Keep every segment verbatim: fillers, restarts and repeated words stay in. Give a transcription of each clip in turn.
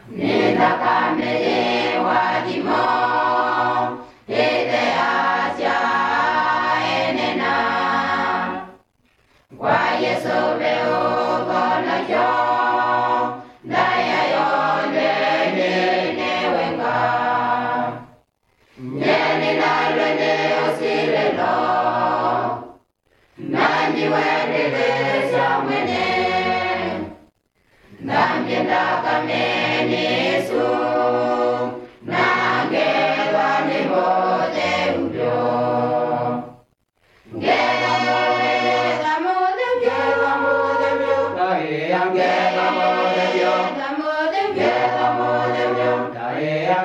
ni thakame wathimo ĩthĩ acia enena kwa Yesu beũhonagio ndaya yothe nĩwenga nyeni nalwe nĩ ũcirĩro nani wendeleza mwene nambie ndakameni Yesu nangerwa ni mothe ubyo ngera mothe mothe ngera mothe byo ngera mothe byo ngera mothe byo ngera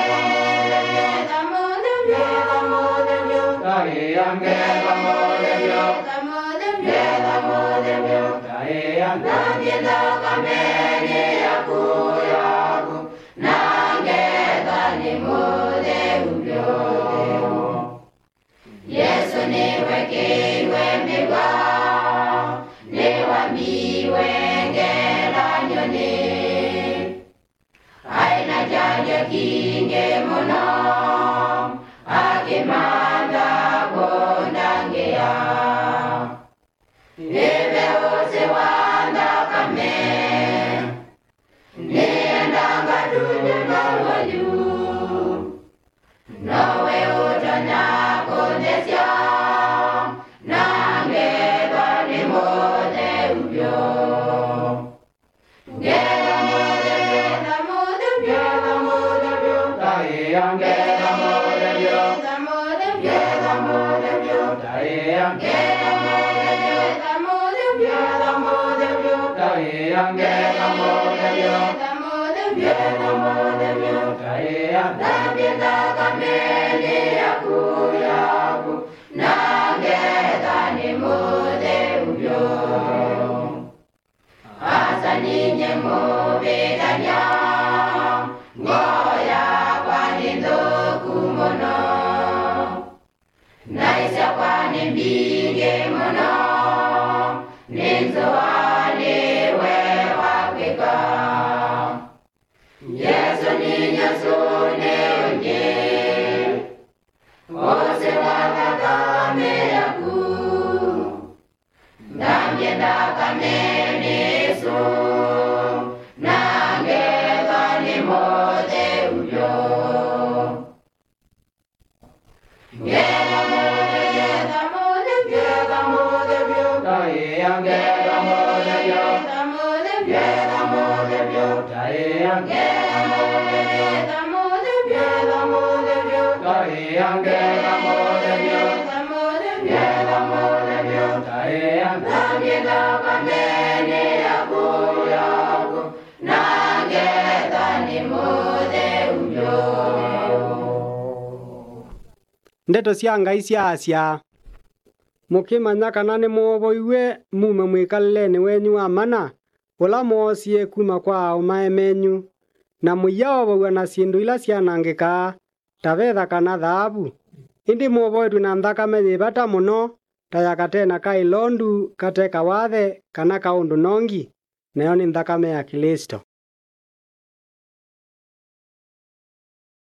mothe byo ngera mothe byo ngera mothe byo ngera mothe byo nambie ndakameni yaku yaku nangeza ni mothe ubyo Yesu niwe kiwe migwa niwambiwe ngera nyoni aina janja kinge muno akimanda kondangea Ebe ose wanda kame Niendanga tunye mawaju Nawe utana kondesya Nangeba ni mode ubyo Ngeba mode ngeba mode ngeba mode byo Ngeba mode byo ngeba mode ngeba mode byo ngeba Ngera mothe byo, ngera mothe byo, nambie ndakameni yaku yaku, nangeza ni mothe ubyo. Asa ninye mubiranya, ngoya kwani ndoku mono, naisya kwani mbinge mono, ninzo Yesu ni Yesu ni unye Ose wakakame yaku Nambie ndakameni Yesu Nangeza ni mothe ubyo Ngeza mothe ngeza mothe ngeza mothe byo Ngeza mothe byo Ngeza mothe byo Ngeza mothe Ndeto cia Ngai cia Asia mukimanya kana ni muboiwe mume mwikalileni wenyu wa mana ula moosie kuma kwa umae menyu na muyao bauwa na sindu ila cianangika ta betha kana thahabu indi muboitwe na nthakame yibata muno ta ya katena ka ilondu kateka wathe kana kaundu nongi nayo ni nthakame ya Kristo.